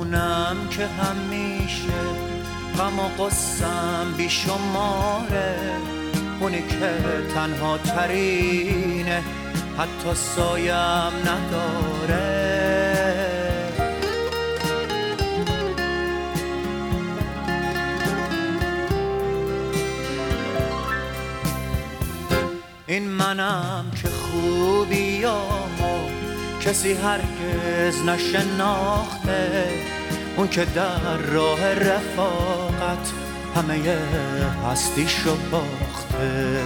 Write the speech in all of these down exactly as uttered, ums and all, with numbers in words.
همونم که همیشه غم و قصم بیشماره، اونی که تنها ترینه حتی سایم نداره. این منم که خوبیامو کسی هرگز نشناخته، اون که در راه رفاقت همه هستیشو باخته.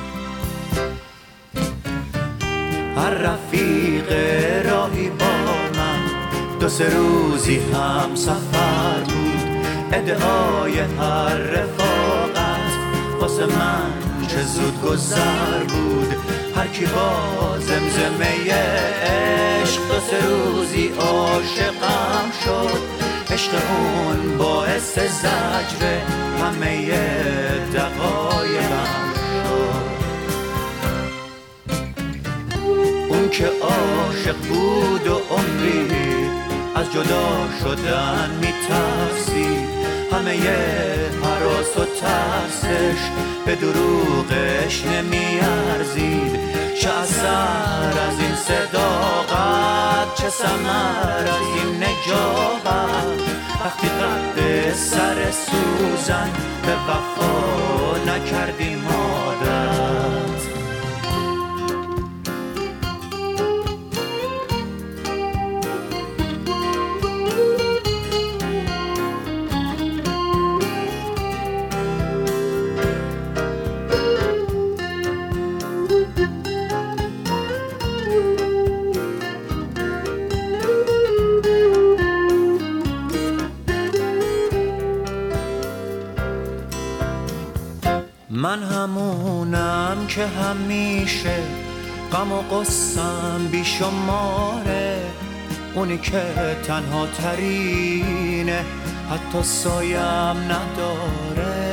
هر رفیق راهی با من دو سه روزی هم سفر بود، ادعای هر رفاقت واسه من چه زود گذر بود. هر کی با زمزمه عشق دو سه روزی عاشقم شد، عشق اون باعث زجر همه دقایقم شد. اون که عاشق بود و عمری از جدا شدن میترسید، همه هراس و ترسش به دروغش نمیارزید. چه اثر از این صداقت، چه ثمر از این نجابت، وقتی قد سر سوزن به وفا نکردیم عادت. من همونم که همیشه غم و قصم بیشماره، اونی که تنها ترینه حتی سایم نداره.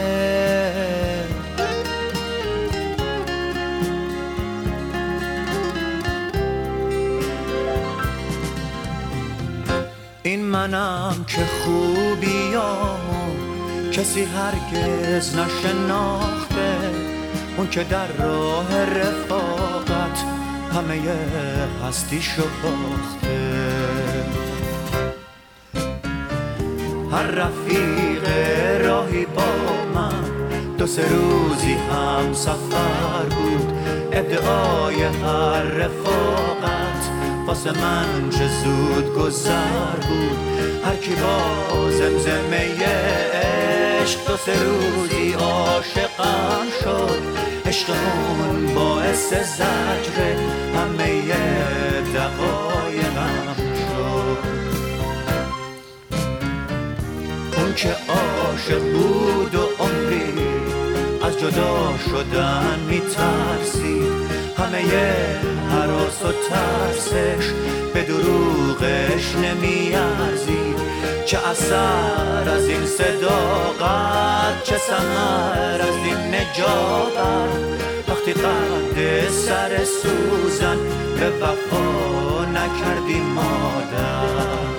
این منم که خوبیامو کسی هرگز نشناخته، اون که در راه رفاقت همه هستیشو باخته. هر رفیق راهی با من دو سه روزی هم سفر بود، ادعای هر رفاقت واسه من چه زود گذر بود. هر کی با زمزمه عشق دو سه روزی عاشقم شد، عشق اون باعث زجر همه دقایقم شد. اون که عاشق بود و عمری از جدا شدن میترسید، همه هراس و ترسش به دروغش نمیارزید. چه اثر از این صداقت، چه ثمر از این نجابت، وقتی قد سر سوزن به وفا نکردیم عادت.